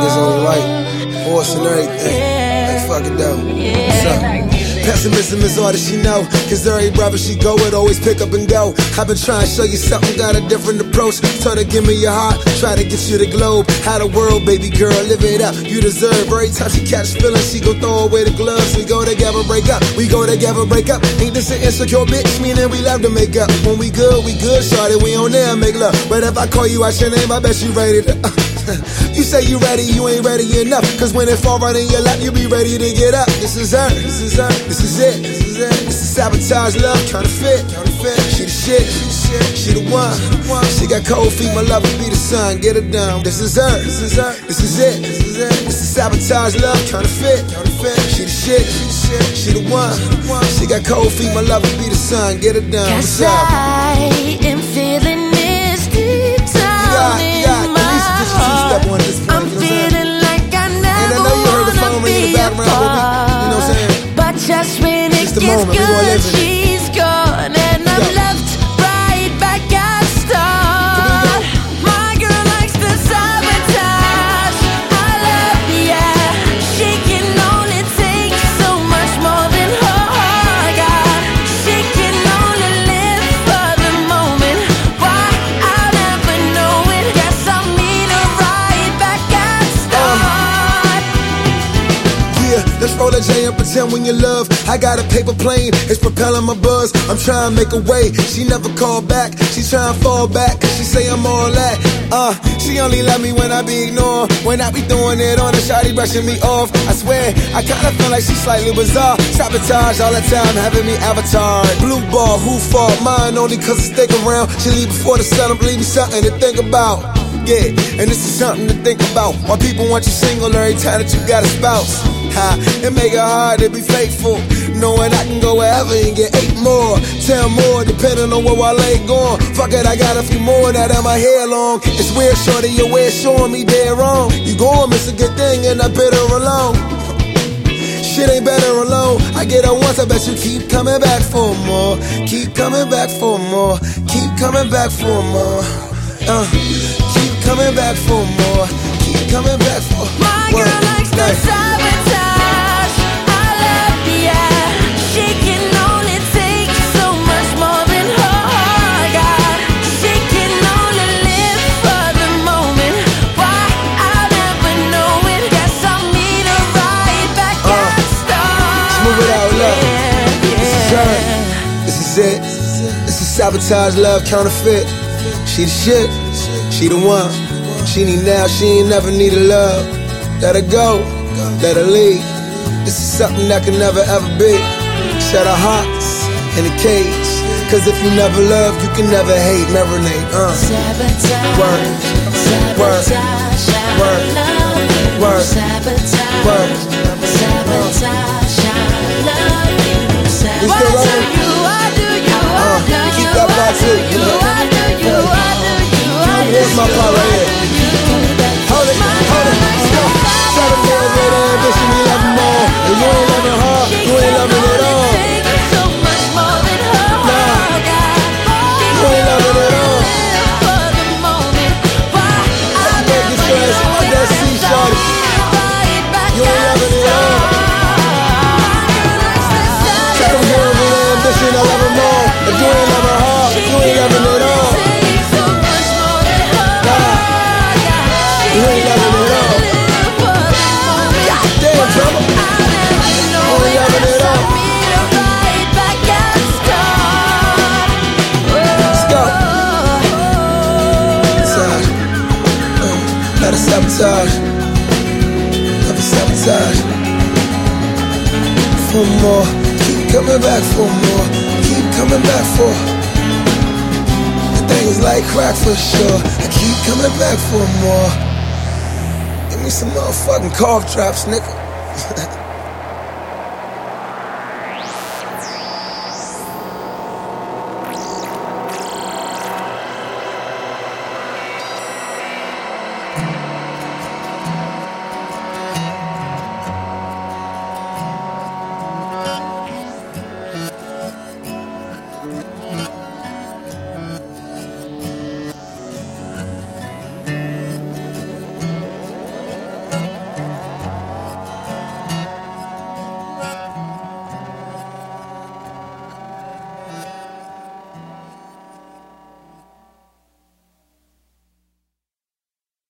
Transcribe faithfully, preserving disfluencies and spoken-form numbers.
niggas only right, horse and everything. Like, fuck it though. What's up? Pessimism is all that she know, cause every brother she go with always pick up and go. I've been trying to show you something, got a different approach. Told her give me your heart, try to get you the globe. How the world, baby girl, live it up, you deserve. Every time she catch feelings, she gon' throw away the gloves. We go together, break up, we go together, break up. Ain't this an insecure bitch, meaning we love to make up. When we good, we good, shawty, we on there make love. But if I call you out your name, I bet you ready to uh. You say you ready, you ain't ready enough. Cause when it fall right in your lap, you be ready to get up. This is her, this is her, this is it, this is it. This is sabotage, love, counterfeit, counterfeit. She the shit, she the shit, she the one. She got cold feet, my lover be the sun. Get it down. This is her, this is her, this is it, this is it. This is sabotage, love, counterfeit, counterfeit. She the shit, she the shit, she the one. She got cold feet, my lover be the sun. Get it down. Cause I am feeling this deep down in my heart. I'm feeling like I never wanna be apart. But just when it gets good, she's gone, and I'm left right back at start. My girl likes to sabotage. I love yeah. She can only take so much more than her heart got. She can only live for the moment. Why? I'll never know it. Guess I'll meet her right back at start. Yeah, let's roll a J and pretend when you love. I got a paper plane, it's propelling my buzz. I'm trying to make a way, she never called back. She trying to fall back, cause she say I'm all that. Uh, she only love me when I be ignored. When I be throwing it on her, shawty brushing me off. I swear, I kinda feel like she's slightly bizarre. Sabotage all the time, having me avatar. Blue ball, who fault? Mine only cause I stick around. She leave before the sun up, leave me something to think about. Yeah, and this is something to think about. Why people want you single every time that you got a spouse. Ha, it make it hard to be faithful, knowing I can go wherever and get eight more, ten more, depending on where I lay going. Fuck it, I got a few more now that my hair long. It's weird, shorty, your way showing me dead wrong. You gon' miss a good thing and I better alone. Shit ain't better alone. I get her once, I bet you keep coming back for more. Keep coming back for more. Keep coming back for more. Uh, keep coming back for more. Keep coming back for more. My girl likes to sabotage. I love yeah. She can only take so much more than her heart got. She can only live for the moment. Why? I'll never know it. Guess I'll meet her right back uh, at start. Smooth it out, love. Yeah, yeah. This is her. This is it. This is sabotage, love, counterfeit. She the shit. She the one. She need now, she ain't never needed love. Let her go, let her leave. This is something that can never ever be. Shut our hearts in a cage. Cause if you never love, you can never hate. Marinate, uh. Sabotage, word, sabotage, word, word, sabotage, word, sabotage, I love you. We still rolling? Why do you, Uh, you keep that part too, you know. why do you, why do you, why do Here's my part right here. Hold it, hold it, let's go. Seven years later, ambition, you love them all. And you ain't loving her, you ain't loving it all. so much more than her heart got. You ain't loving it all. For the moment, why I'll Make you stress, I just see shorty. You ain't loving it all. Seven years later, ambition, I love them all. And you ain't loving her, you ain't loving it all. You ain't loving it all. Goddamn, drummer. You ain't loving it all. Let's go. Sabotage. Uh, let us sabotage. Let us sabotage. For more. Keep coming back for more. Keep coming back for. The thing is like crack for sure. I keep coming back for more. Give me some motherfucking cough drops, nigga.